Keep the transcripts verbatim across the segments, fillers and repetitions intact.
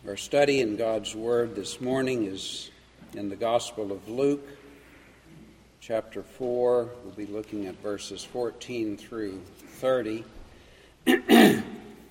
Our study in God's Word this morning is in the Gospel of Luke, chapter four. We'll be looking at verses fourteen through thirty. On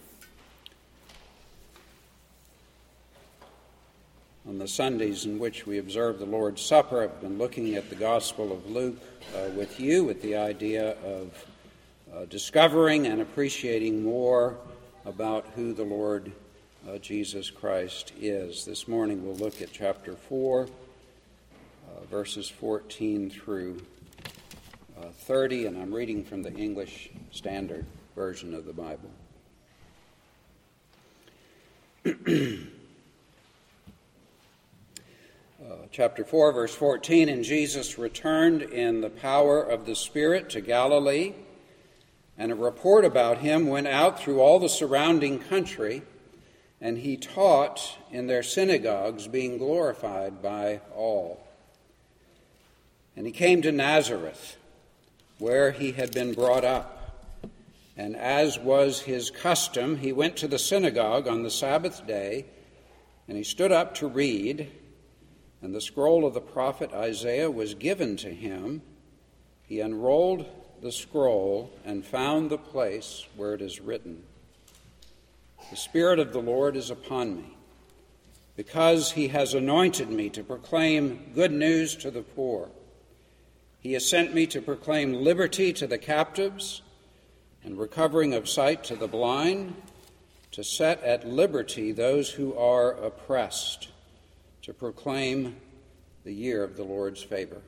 the Sundays in which we observe the Lord's Supper, I've been looking at the Gospel of Luke uh, with you with the idea of uh, discovering and appreciating more about who the Lord Uh, Jesus Christ is. This morning we'll look at chapter four, uh, verses fourteen through uh, thirty, and I'm reading from the English Standard Version of the Bible. uh, chapter four, verse fourteen, And Jesus returned in the power of the Spirit to Galilee, and a report about him went out through all the surrounding country, and he taught in their synagogues, being glorified by all. And he came to Nazareth, where he had been brought up. And as was his custom, he went to the synagogue on the Sabbath day, and he stood up to read. And the scroll of the prophet Isaiah was given to him. He unrolled the scroll and found the place where it is written, The Spirit of the Lord is upon me, because he has anointed me to proclaim good news to the poor. He has sent me to proclaim liberty to the captives and recovering of sight to the blind, to set at liberty those who are oppressed, to proclaim the year of the Lord's favor.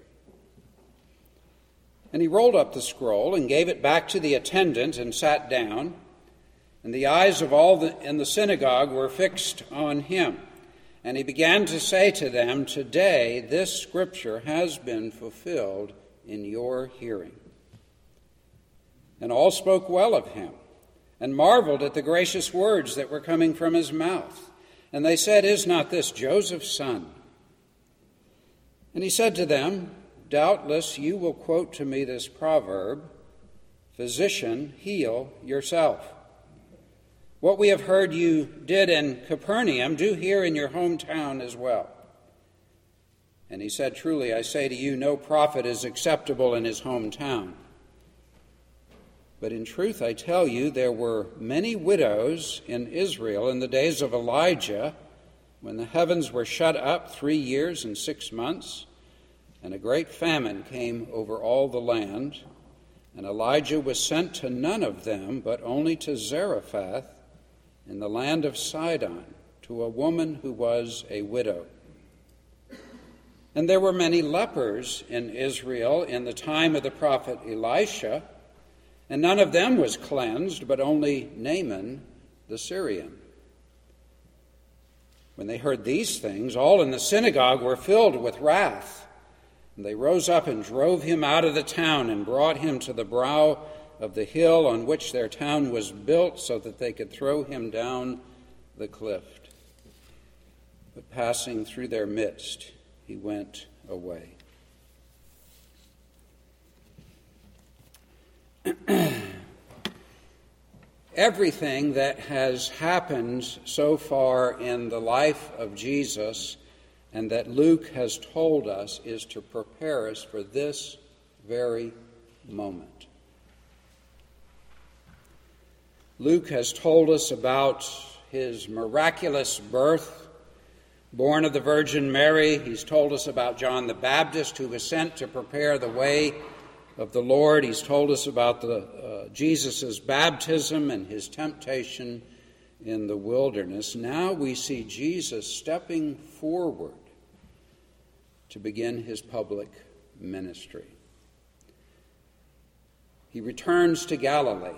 And he rolled up the scroll and gave it back to the attendant and sat down. And the eyes of all the, in the synagogue were fixed on him. And he began to say to them, Today this scripture has been fulfilled in your hearing. And all spoke well of him, and marveled at the gracious words that were coming from his mouth. And they said, Is not this Joseph's son? And he said to them, Doubtless you will quote to me this proverb, Physician, heal yourself. What we have heard you did in Capernaum, do here in your hometown as well. And he said, Truly, I say to you, no prophet is acceptable in his hometown. But in truth, I tell you, there were many widows in Israel in the days of Elijah, when the heavens were shut up three years and six months, and a great famine came over all the land. And Elijah was sent to none of them, but only to Zarephath, in the land of Sidon, to a woman who was a widow. And there were many lepers in Israel in the time of the prophet Elisha, and none of them was cleansed, but only Naaman the Syrian. When they heard these things, all in the synagogue were filled with wrath. And they rose up and drove him out of the town and brought him to the brow of the hill on which their town was built, so that they could throw him down the cliff. But passing through their midst, he went away. Everything that has happened so far in the life of Jesus and that Luke has told us is to prepare us for this very moment. Luke has told us about his miraculous birth, born of the Virgin Mary. He's told us about John the Baptist, who was sent to prepare the way of the Lord. He's told us about the uh, Jesus' baptism and his temptation in the wilderness. Now we see Jesus stepping forward to begin his public ministry. He returns to Galilee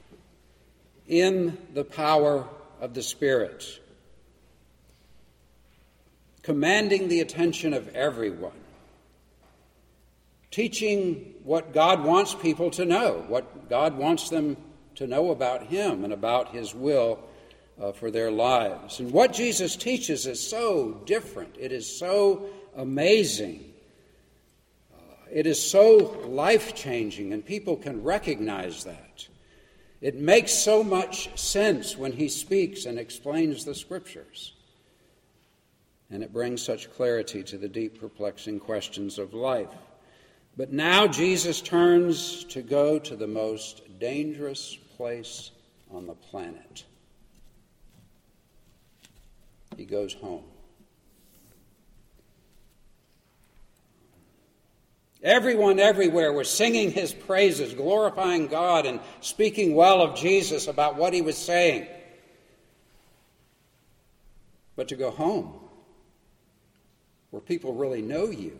in the power of the Spirit, commanding the attention of everyone, teaching what God wants people to know, what God wants them to know about him and about his will uh, for their lives. And what Jesus teaches is so different. It is so amazing. Uh, it is so life-changing, and people can recognize that. It makes so much sense when he speaks and explains the Scriptures. and it brings such clarity to the deep, perplexing questions of life. But now Jesus turns to go to the most dangerous place on the planet. He goes home. Everyone everywhere was singing his praises, glorifying God and speaking well of Jesus about what he was saying. But to go home, where people really know you,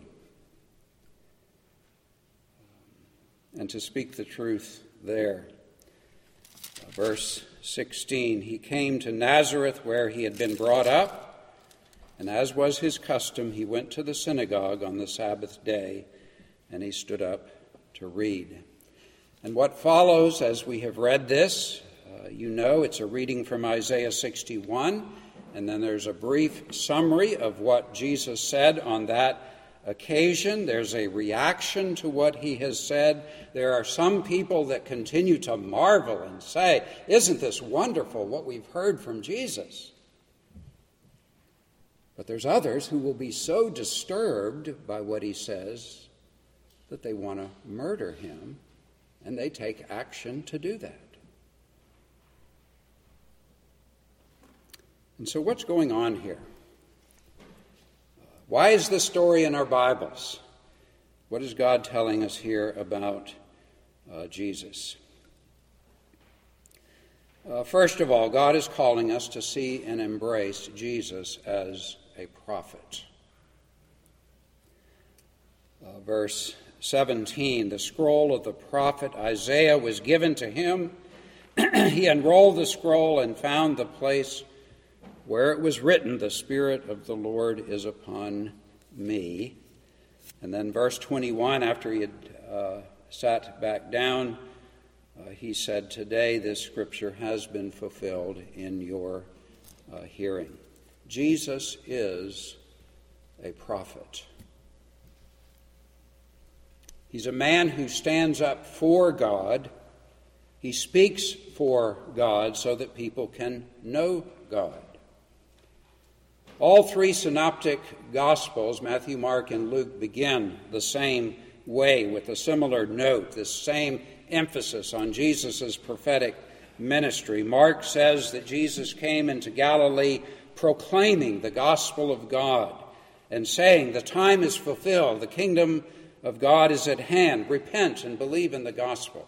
and to speak the truth there. Verse sixteen, he came to Nazareth where he had been brought up, and as was his custom, he went to the synagogue on the Sabbath day, and he stood up to read. And what follows as we have read this, uh, you know, it's a reading from Isaiah sixty-one, and then there's a brief summary of what Jesus said on that occasion. There's a reaction to what he has said. There are some people that continue to marvel and say, "Isn't this wonderful what we've heard from Jesus?" But there's others who will be so disturbed by what he says that they want to murder him, and they take action to do that. And so what's going on here? Why is this story in our Bibles? What is God telling us here about uh, Jesus? Uh, first of all, God is calling us to see and embrace Jesus as a prophet. Uh, verse seventeen, the scroll of the prophet Isaiah was given to him. He unrolled the scroll and found the place where it was written, "The Spirit of the Lord is upon me." And then verse twenty-one, after he had uh, sat back down, uh, he said, "Today this scripture has been fulfilled in your uh, hearing." Jesus is a prophet. He's a man who stands up for God. He speaks for God so that people can know God. All three synoptic Gospels, Matthew, Mark, and Luke, begin the same way with a similar note, this same emphasis on Jesus' prophetic ministry. Mark says that Jesus came into Galilee proclaiming the gospel of God and saying, "The time is fulfilled, the kingdom of God is at hand. Repent and believe in the gospel."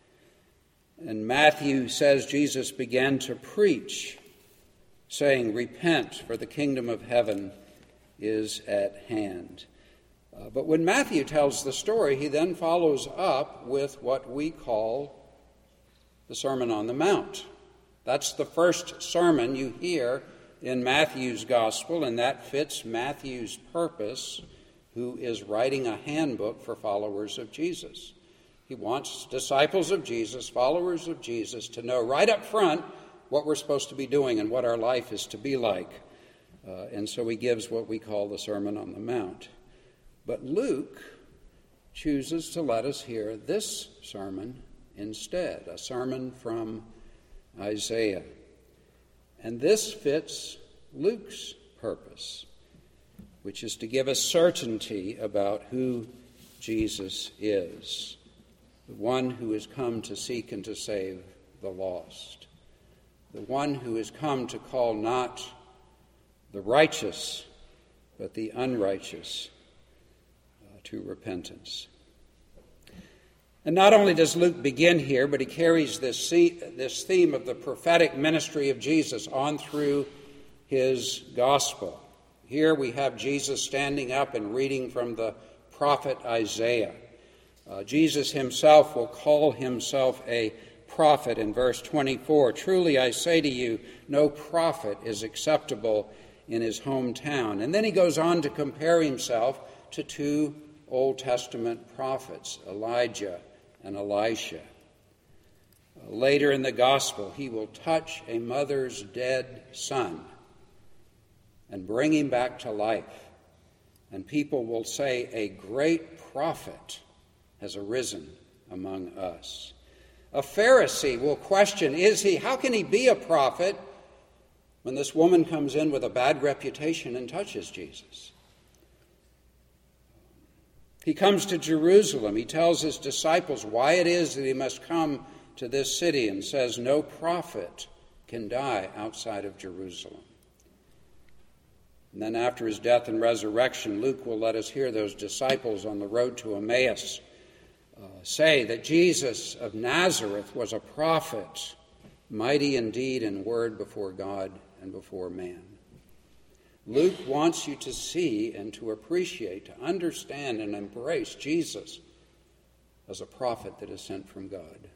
And Matthew says Jesus began to preach, saying, "Repent, for the kingdom of heaven is at hand." Uh, but when Matthew tells the story, he then follows up with what we call the Sermon on the Mount. That's the first sermon you hear in Matthew's gospel, and that fits Matthew's purpose, who is writing a handbook for followers of Jesus. He wants disciples of Jesus, followers of Jesus, to know right up front what we're supposed to be doing and what our life is to be like. Uh, and so he gives what we call the Sermon on the Mount. But Luke chooses to let us hear this sermon instead, a sermon from Isaiah. And this fits Luke's purpose, which is to give us certainty about who Jesus is, the one who has come to seek and to save the lost, the one who has come to call not the righteous, but the unrighteous uh, to repentance. And not only does Luke begin here, but he carries this, this theme of the prophetic ministry of Jesus on through his gospel. Here we have Jesus standing up and reading from the prophet Isaiah. Uh, Jesus himself will call himself a prophet in verse twenty-four. "Truly I say to you, no prophet is acceptable in his hometown." And then he goes on to compare himself to two Old Testament prophets, Elijah and Elisha. Uh, later in the gospel, he will touch a mother's dead son and bring him back to life. And people will say, "A great prophet has arisen among us." A Pharisee will question, is he, how can he be a prophet when this woman comes in with a bad reputation and touches Jesus. He comes to Jerusalem. He tells his disciples why it is that he must come to this city and says no prophet can die outside of Jerusalem. And then after his death and resurrection, Luke will let us hear those disciples on the road to Emmaus uh, say that Jesus of Nazareth was a prophet, mighty in deed and word before God and before man. Luke wants you to see and to appreciate, to understand and embrace Jesus as a prophet that is sent from God.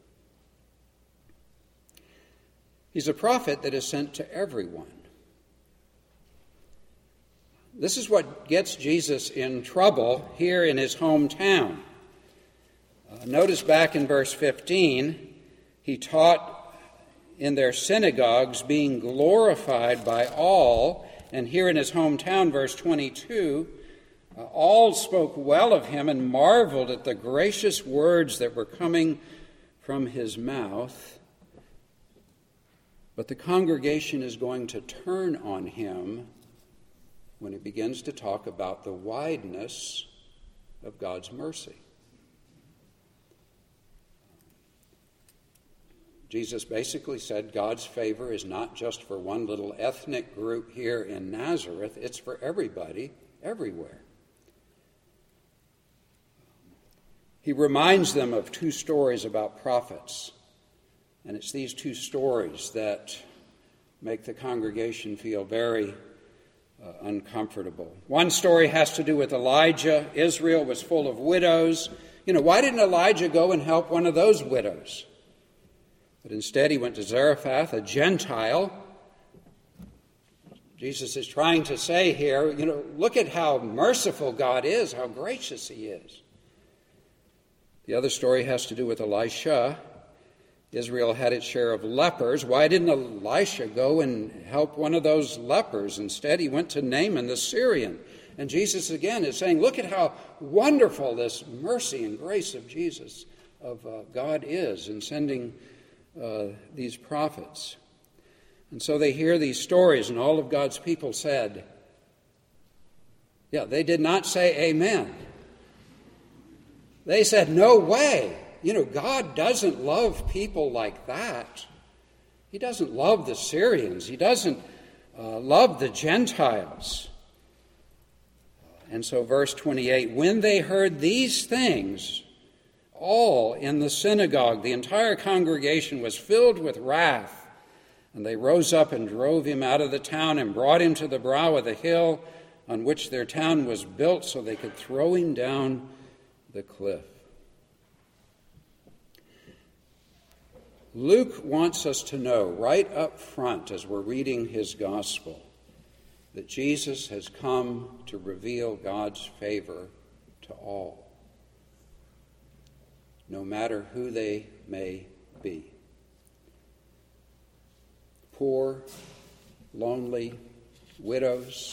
He's a prophet that is sent to everyone. This is what gets Jesus in trouble here in his hometown. Uh, notice back in verse fifteen, he taught in their synagogues, being glorified by all. And here in his hometown, verse twenty-two, uh, all spoke well of him and marveled at the gracious words that were coming from his mouth. But the congregation is going to turn on him when he begins to talk about the wideness of God's mercy. Jesus basically said God's favor is not just for one little ethnic group here in Nazareth, it's for everybody, everywhere. He reminds them of two stories about prophets, and it's these two stories that make the congregation feel very uh, uncomfortable. One story has to do with Elijah. Israel was full of widows. You know, why didn't Elijah go and help one of those widows? But instead he went to Zarephath, a Gentile. Jesus is trying to say here, you know, look at how merciful God is, how gracious he is. The other story has to do with Elisha. Israel had its share of lepers. Why didn't Elisha go and help one of those lepers? Instead, he went to Naaman the Syrian. And Jesus again is saying, look at how wonderful this mercy and grace of Jesus, of uh, God is in sending uh, these prophets. And so they hear these stories, and all of God's people said, yeah, they did not say amen. They said, no way. You know, God doesn't love people like that. He doesn't love the Syrians. He doesn't uh, love the Gentiles. And so verse twenty-eight, when they heard these things, all in the synagogue, the entire congregation was filled with wrath. And they rose up and drove him out of the town and brought him to the brow of the hill on which their town was built so they could throw him down the cliff. Luke wants us to know right up front as we're reading his gospel that Jesus has come to reveal God's favor to all, no matter who they may be. Poor, lonely, widows,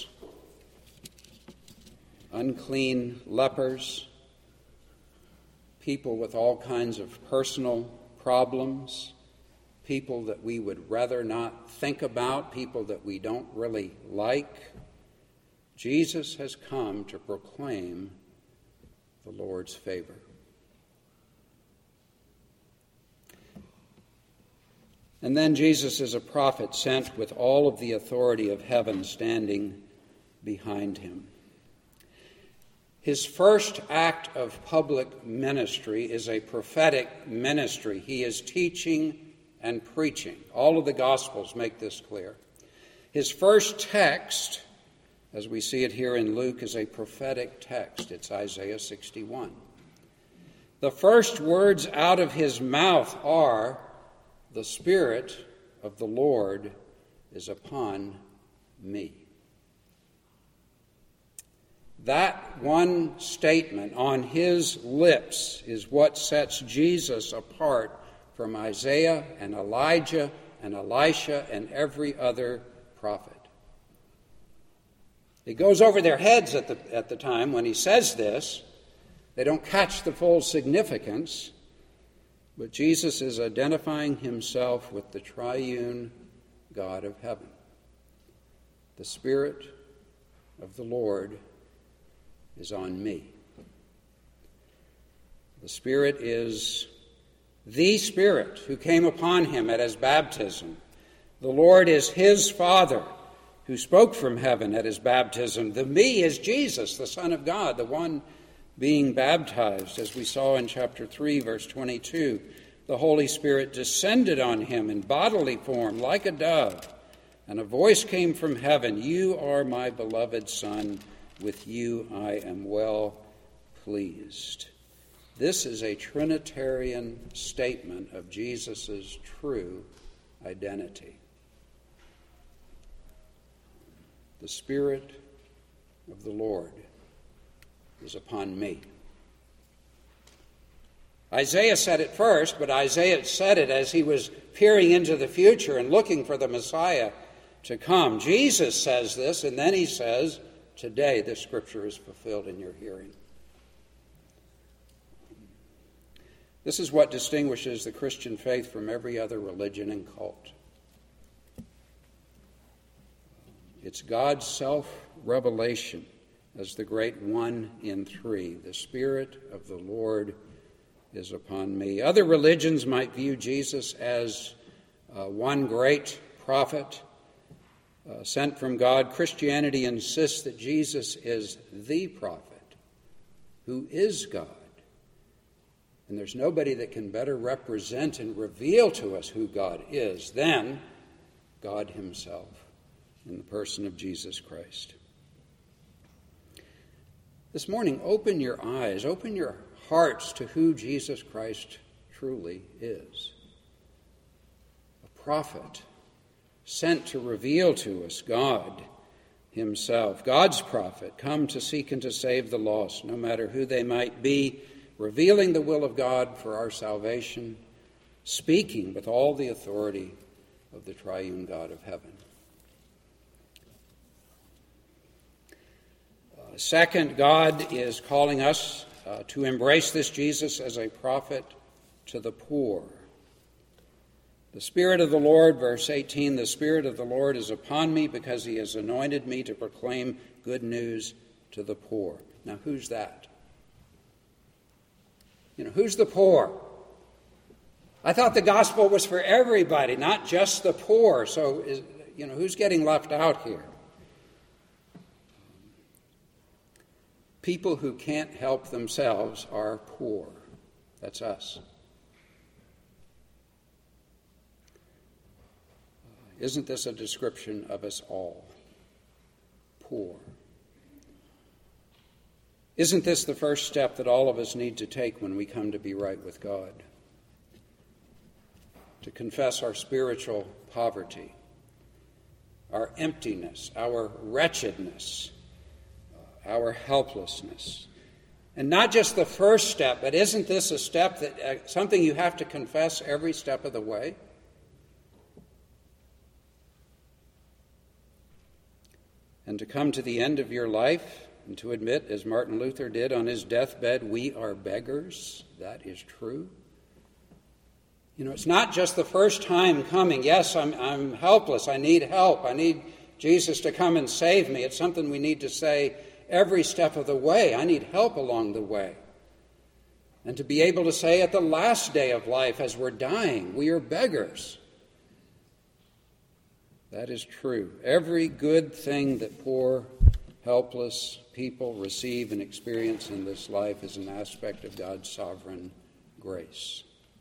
unclean lepers, people with all kinds of personal problems, people that we would rather not think about, people that we don't really like. Jesus has come to proclaim the Lord's favor. And then Jesus is a prophet sent with all of the authority of heaven standing behind him. His first act of public ministry is a prophetic ministry. He is teaching and preaching. All of the Gospels make this clear. His first text, as we see it here in Luke, is a prophetic text. It's Isaiah sixty-one. The first words out of his mouth are, "The Spirit of the Lord is upon me." That one statement on his lips is what sets Jesus apart from Isaiah and Elijah and Elisha and every other prophet. It goes over their heads at the, at the time when he says this. They don't catch the full significance, but Jesus is identifying himself with the triune God of heaven. The Spirit of the Lord is on me. The Spirit is the Spirit who came upon him at his baptism. The Lord is his Father who spoke from heaven at his baptism. The me is Jesus, the Son of God, the one being baptized, as we saw in chapter three, verse twenty-two. The Holy Spirit descended on him in bodily form like a dove, and a voice came from heaven, "You are my beloved Son, with you I am well pleased." This is a Trinitarian statement of Jesus' true identity. The Spirit of the Lord is upon me. Isaiah said it first, but Isaiah said it as he was peering into the future and looking for the Messiah to come. Jesus says this, and then he says, "Today this scripture is fulfilled in your hearing." This is what distinguishes the Christian faith from every other religion and cult. It's God's self-revelation as the great one in three. The Spirit of the Lord is upon me. Other religions might view Jesus as uh, one great prophet uh, sent from God. Christianity insists that Jesus is the prophet who is God. And there's nobody that can better represent and reveal to us who God is than God himself in the person of Jesus Christ. This morning, open your eyes, open your hearts to who Jesus Christ truly is. A prophet sent to reveal to us God himself. God's prophet, come to seek and to save the lost, no matter who they might be, revealing the will of God for our salvation, speaking with all the authority of the triune God of heaven. Uh, second, God is calling us uh, to embrace this Jesus as a prophet to the poor. The Spirit of the Lord, verse eighteen, the Spirit of the Lord is upon me because he has anointed me to proclaim good news to the poor. Now, who's that? You know, who's the poor? I thought the gospel was for everybody, not just the poor. So, is, you know, who's getting left out here? People who can't help themselves are poor. That's us. Isn't this a description of us all? Poor. Isn't this the first step that all of us need to take when we come to be right with God? To confess our spiritual poverty, our emptiness, our wretchedness, our helplessness. And not just the first step, but isn't this a step that uh, something you have to confess every step of the way? And to come to the end of your life and to admit, as Martin Luther did on his deathbed, we are beggars. That is true. You know, it's not just the first time coming. Yes, I'm, I'm helpless. I need help. I need Jesus to come and save me. It's something we need to say every step of the way. I need help along the way. And to be able to say at the last day of life as we're dying, we are beggars. That is true. Every good thing that poor, helpless people receive and experience in this life is an aspect of God's sovereign grace.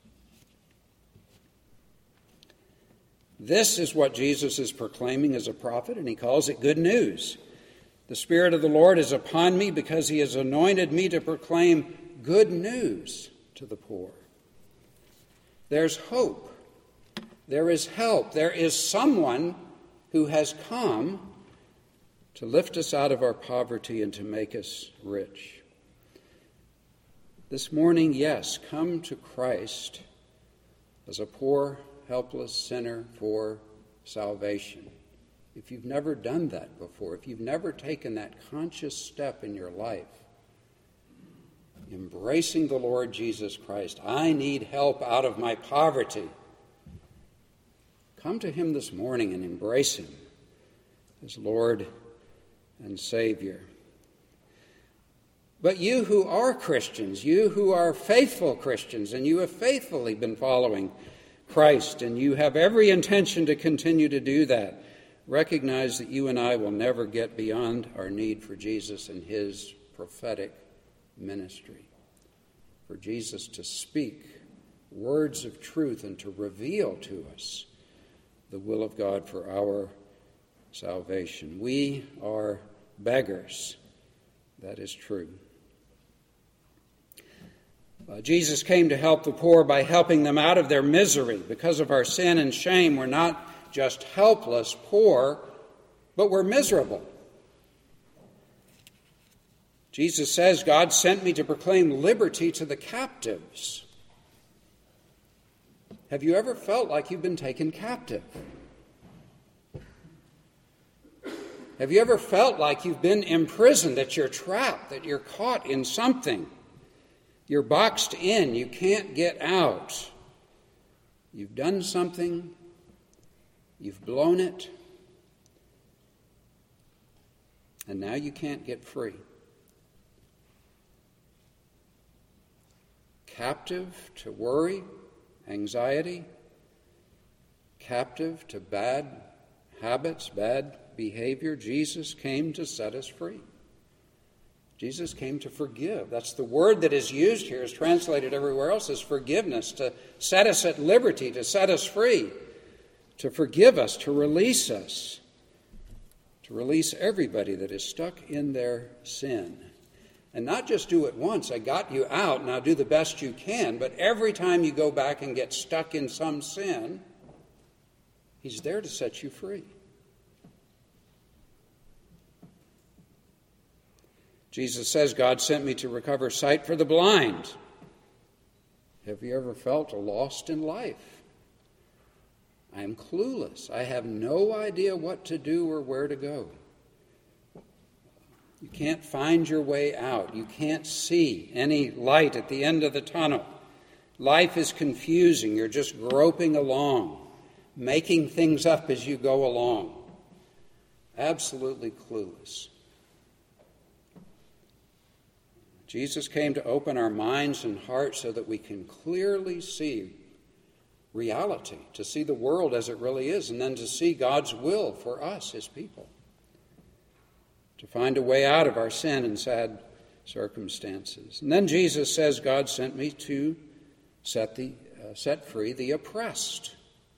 This is what Jesus is proclaiming as a prophet, and he calls it good news. The Spirit of the Lord is upon me because he has anointed me to proclaim good news to the poor. There's hope. There is help. There is someone who has come to lift us out of our poverty and to make us rich. This morning, yes, come to Christ as a poor, helpless sinner for salvation. If you've never done that before, if you've never taken that conscious step in your life, embracing the Lord Jesus Christ, I need help out of my poverty. Come to him this morning and embrace him as Lord and Savior. But you who are Christians, you who are faithful Christians, and you have faithfully been following Christ, and you have every intention to continue to do that, recognize that you and I will never get beyond our need for Jesus and his prophetic ministry. For Jesus to speak words of truth and to reveal to us the will of God for our salvation. We are beggars. That is true. Uh, Jesus came to help the poor by helping them out of their misery. Because of our sin and shame, we're not just helpless, poor, but we're miserable. Jesus says, God sent me to proclaim liberty to the captives. Have you ever felt like you've been taken captive? Have you ever felt like you've been imprisoned, that you're trapped, that you're caught in something? You're boxed in, you can't get out. You've done something, you've blown it, and now you can't get free. Captive to worry, anxiety, captive to bad habits, bad behavior, Jesus came to set us free. Jesus came to forgive. That's the word that is used here, is translated everywhere else as forgiveness, to set us at liberty, to set us free, to forgive us, to release us, to release everybody that is stuck in their sin. And not just do it once, I got you out, now do the best you can, but every time you go back and get stuck in some sin, he's there to set you free. Jesus says, God sent me to recover sight for the blind. Have you ever felt lost in life? I am clueless. I have no idea what to do or where to go. You can't find your way out. You can't see any light at the end of the tunnel. Life is confusing. You're just groping along, making things up as you go along. Absolutely clueless. Jesus came to open our minds and hearts so that we can clearly see reality, to see the world as it really is, and then to see God's will for us, his people, to find a way out of our sin and sad circumstances. And then Jesus says, God sent me to set the uh, set free the oppressed.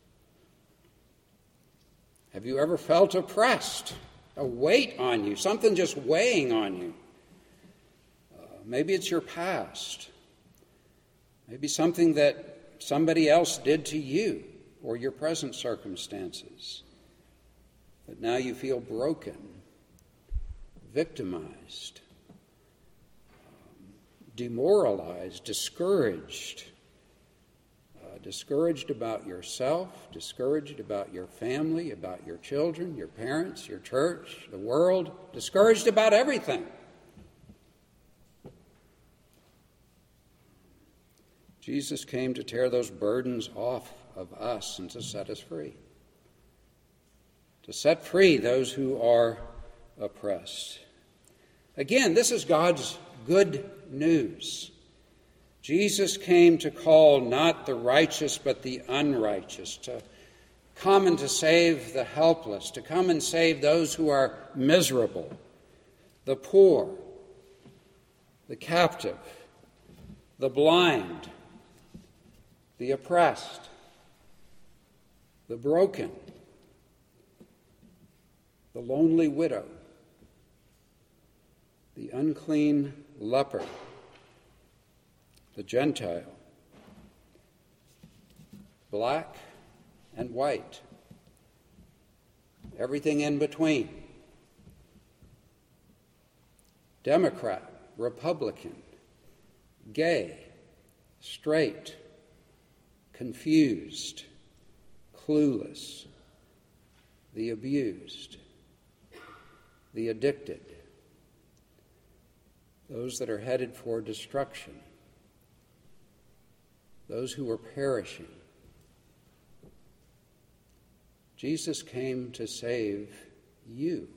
Have you ever felt oppressed? A weight on you, something just weighing on you. Maybe it's your past. Maybe something that somebody else did to you or your present circumstances. But now you feel broken, victimized, demoralized, discouraged. Uh, discouraged about yourself, discouraged about your family, about your children, your parents, your church, the world, discouraged about everything. Jesus came to tear those burdens off of us and to set us free. To set free those who are oppressed. Again, this is God's good news. Jesus came to call not the righteous but the unrighteous, to come and to save the helpless, to come and save those who are miserable, the poor, the captive, the blind, the oppressed, the broken, the lonely widow, the unclean leper, the Gentile, black and white, everything in between, Democrat, Republican, gay, straight, confused, clueless, the abused, the addicted, those that are headed for destruction, those who are perishing. Jesus came to save you.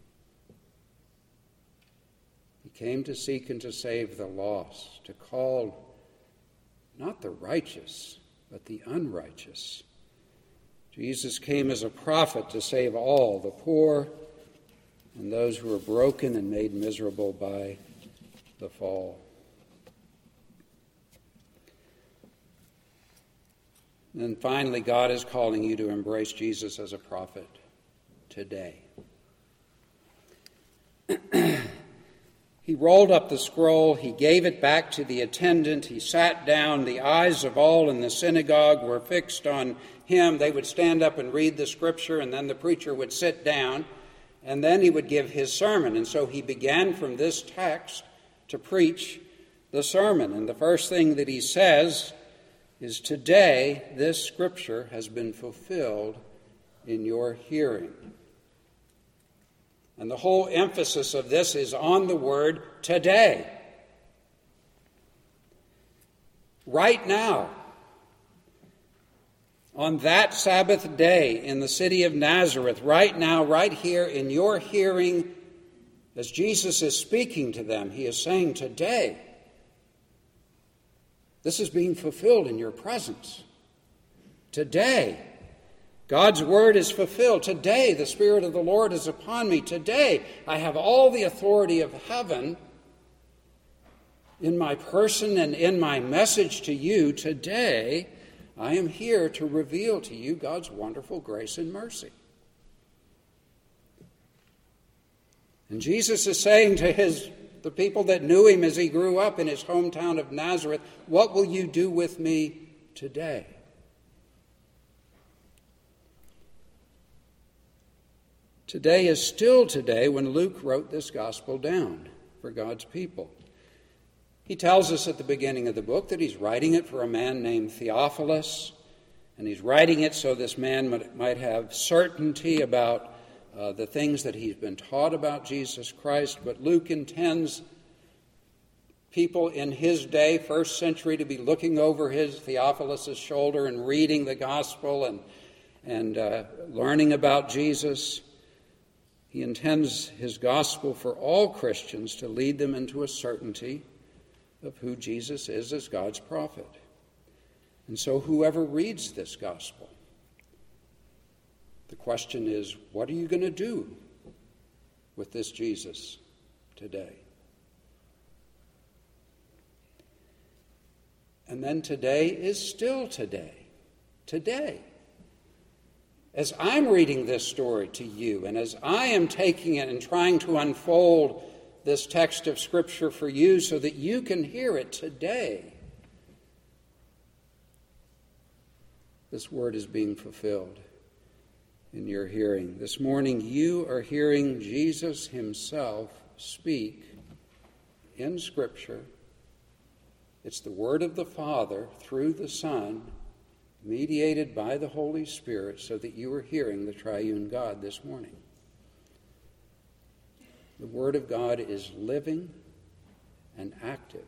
He came to seek and to save the lost, to call not the righteous, but the unrighteous. Jesus came as a prophet to save all, the poor and those who are broken and made miserable by the fall. And finally, God is calling you to embrace Jesus as a prophet today. He rolled up the scroll, he gave it back to the attendant, he sat down, the eyes of all in the synagogue were fixed on him. They would stand up and read the scripture, and then the preacher would sit down, and then he would give his sermon. And so he began from this text to preach the sermon. And the first thing that he says is, today this scripture has been fulfilled in your hearing. And the whole emphasis of this is on the word today. Right now, on that Sabbath day in the city of Nazareth, right now, right here in your hearing, as Jesus is speaking to them, he is saying, today, this is being fulfilled in your presence. Today, God's word is fulfilled. Today, the Spirit of the Lord is upon me. Today, I have all the authority of heaven in my person and in my message to you. Today, I am here to reveal to you God's wonderful grace and mercy. And Jesus is saying to his the people that knew him as he grew up in his hometown of Nazareth, what will you do with me today? Today is still today when Luke wrote this gospel down for God's people. He tells us at the beginning of the book that he's writing it for a man named Theophilus, and he's writing it so this man might have certainty about uh, the things that he's been taught about Jesus Christ. But Luke intends people in his day, first century, to be looking over his Theophilus' shoulder and reading the gospel and, and uh, learning about Jesus. He intends his gospel for all Christians to lead them into a certainty of who Jesus is as God's prophet. And so whoever reads this gospel, the question is, what are you going to do with this Jesus today? And then today is still today. Today. As I'm reading this story to you, and as I am taking it and trying to unfold this text of Scripture for you so that you can hear it today, this word is being fulfilled in your hearing. This morning you are hearing Jesus himself speak in Scripture. It's the word of the Father through the Son, mediated by the Holy Spirit, so that you are hearing the triune God this morning. The Word of God is living and active.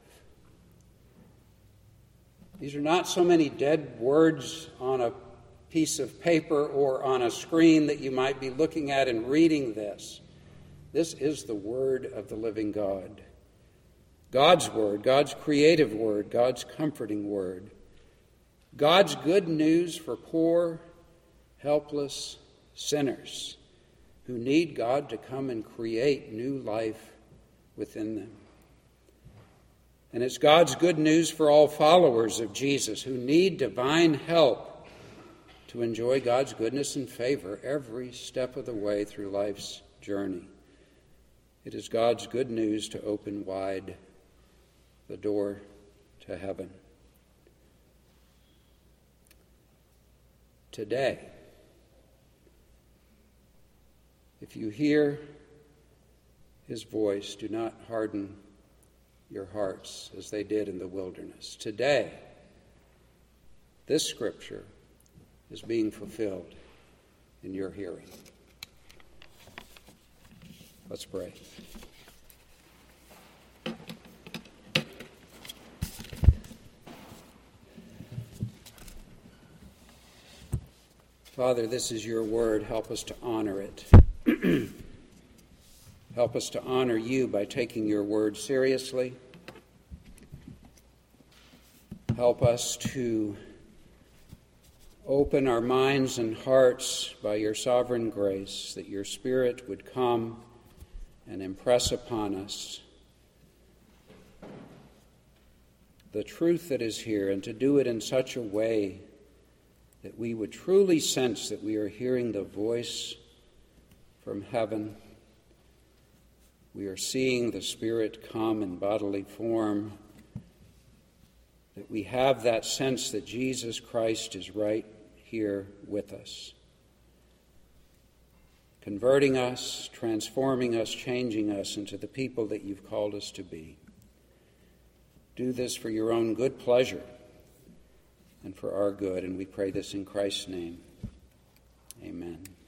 These are not so many dead words on a piece of paper or on a screen that you might be looking at and reading this. This is the Word of the living God. God's Word, God's creative Word, God's comforting Word. God's good news for poor, helpless sinners who need God to come and create new life within them. And it's God's good news for all followers of Jesus who need divine help to enjoy God's goodness and favor every step of the way through life's journey. It is God's good news to open wide the door to heaven. Today, if you hear his voice, do not harden your hearts as they did in the wilderness. Today, this scripture is being fulfilled in your hearing. Let's pray. Father, this is your word. Help us to honor it. Help us to honor you by taking your word seriously. Help us to open our minds and hearts by your sovereign grace, that your Spirit would come and impress upon us the truth that is here, and to do it in such a way that we would truly sense that we are hearing the voice from heaven. We are seeing the Spirit come in bodily form, that we have that sense that Jesus Christ is right here with us, converting us, transforming us, changing us into the people that you've called us to be. Do this for your own good pleasure and for our good, and we pray this in Christ's name. Amen.